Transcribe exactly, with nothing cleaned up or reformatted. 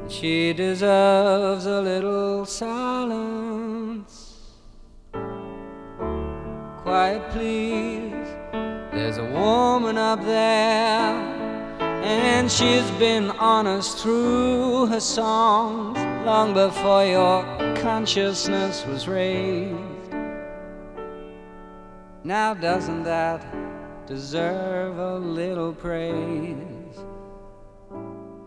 She deserves a little silence. Quiet, please. There's a woman up there, and she's been honest through her songs long before your consciousness was raised. Now doesn't that deserve a little praise?